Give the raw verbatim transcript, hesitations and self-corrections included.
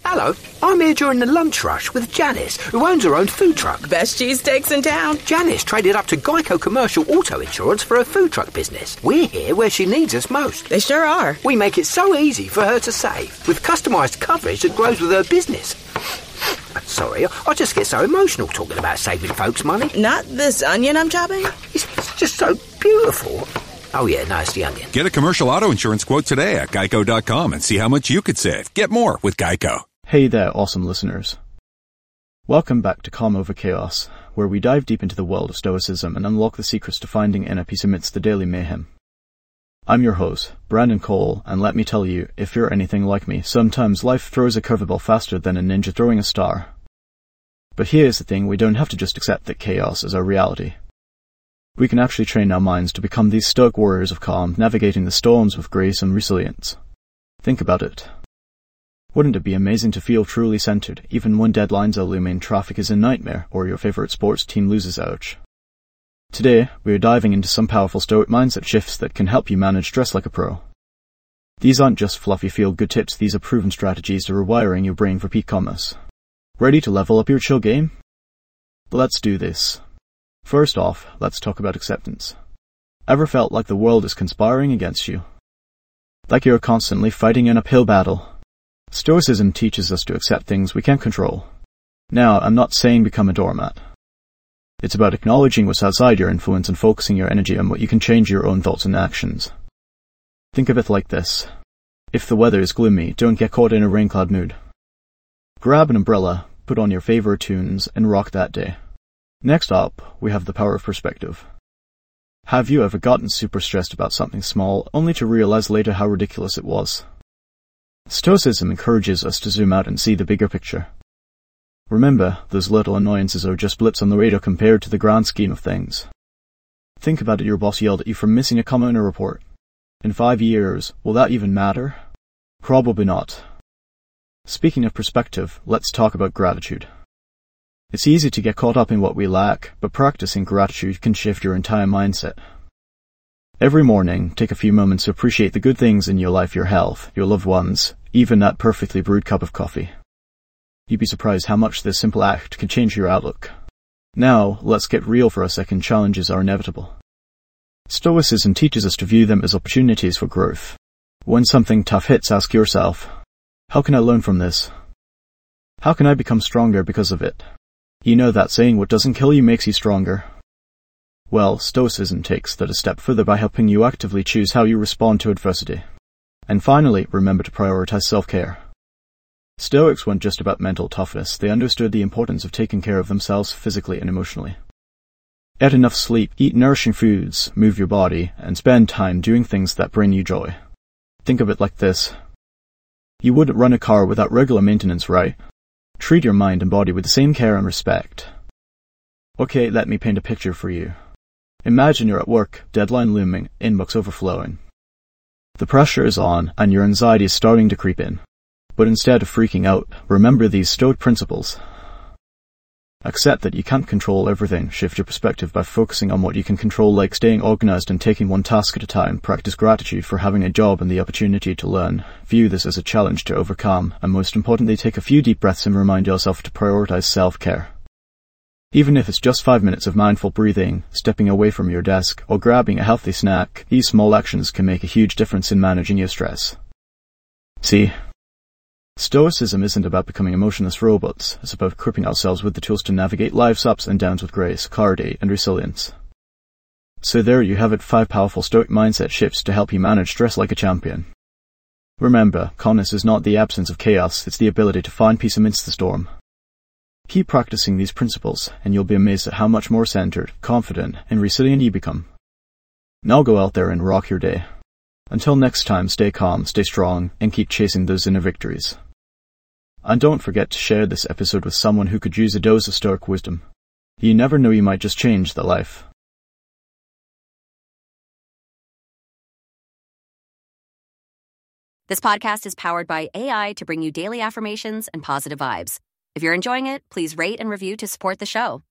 Hello, I'm here during the lunch rush with Janice, who owns her own food truck. Best cheesesteaks in town. Janice traded up to Geico Commercial Auto Insurance for her food truck business. We're here where she needs us most. They sure are. We make it so easy for her to save, with customised coverage that grows with her business. Sorry, I just get so emotional talking about saving folks money. Not this onion I'm chopping? It's, it's just so beautiful. Oh yeah, no, it's the onion. Get a commercial auto insurance quote today at geico dot com and see how much you could save. Get more with Geico. Hey there, awesome listeners. Welcome back to Calm Over Chaos, where we dive deep into the world of Stoicism and unlock the secrets to finding inner peace amidst the daily mayhem. I'm your host, Brandon Cole, and let me tell you, if you're anything like me, sometimes life throws a curveball faster than a ninja throwing a star. But here's the thing, we don't have to just accept that chaos is our reality. We can actually train our minds to become these stoic warriors of calm, navigating the storms with grace and resilience. Think about it. Wouldn't it be amazing to feel truly centered, even when deadlines are looming, traffic is a nightmare, or your favorite sports team loses out? Today, we are diving into some powerful stoic mindset shifts that can help you manage stress like a pro. These aren't just fluffy feel-good tips, these are proven strategies to rewiring your brain for peak calmness. Ready to level up your chill game? Let's do this. First off, let's talk about acceptance. Ever felt like the world is conspiring against you? Like you're constantly fighting an uphill battle? Stoicism teaches us to accept things we can't control. Now, I'm not saying become a doormat. It's about acknowledging what's outside your influence and focusing your energy on what you can change your own thoughts and actions. Think of it like this. If the weather is gloomy, don't get caught in a rain cloud mood. Grab an umbrella, put on your favorite tunes, and rock that day. Next up, we have the power of perspective. Have you ever gotten super stressed about something small, only to realize later how ridiculous it was? Stoicism encourages us to zoom out and see the bigger picture. Remember, those little annoyances are just blips on the radar compared to the grand scheme of things. Think about it, your boss yelled at you for missing a comma in a report. In five years, will that even matter? Probably not. Speaking of perspective, let's talk about gratitude. It's easy to get caught up in what we lack, but practicing gratitude can shift your entire mindset. Every morning, take a few moments to appreciate the good things in your life, your health, your loved ones, even that perfectly brewed cup of coffee. You'd be surprised how much this simple act can change your outlook. Now, let's get real for a second. Challenges are inevitable. Stoicism teaches us to view them as opportunities for growth. When something tough hits, ask yourself, how can I learn from this? How can I become stronger because of it? You know that saying, what doesn't kill you makes you stronger. Well, Stoicism takes that a step further by helping you actively choose how you respond to adversity. And finally, remember to prioritize self-care. Stoics weren't just about mental toughness, they understood the importance of taking care of themselves physically and emotionally. Get enough sleep, eat nourishing foods, move your body, and spend time doing things that bring you joy. Think of it like this. You wouldn't run a car without regular maintenance, right? Treat your mind and body with the same care and respect. Okay, let me paint a picture for you. Imagine you're at work, deadline looming, inbox overflowing. The pressure is on, and your anxiety is starting to creep in. But instead of freaking out, remember these Stoic principles. Accept that you can't control everything. Shift your perspective by focusing on what you can control, like staying organized and taking one task at a time. Practice gratitude for having a job and the opportunity to learn. View this as a challenge to overcome. And most importantly, take a few deep breaths and remind yourself to prioritize self-care. Even if it's just five minutes of mindful breathing, stepping away from your desk, or grabbing a healthy snack, these small actions can make a huge difference in managing your stress. See? Stoicism isn't about becoming emotionless robots. It's about equipping ourselves with the tools to navigate life's ups and downs with grace, clarity, and resilience. So there you have it, five powerful Stoic mindset shifts to help you manage stress like a champion. Remember, calmness is not the absence of chaos, it's the ability to find peace amidst the storm. Keep practicing these principles, and you'll be amazed at how much more centered, confident, and resilient you become. Now go out there and rock your day. Until next time, stay calm, stay strong, and keep chasing those inner victories. And don't forget to share this episode with someone who could use a dose of Stoic wisdom. You never know, you might just change their life. This podcast is powered by A I to bring you daily affirmations and positive vibes. If you're enjoying it, please rate and review to support the show.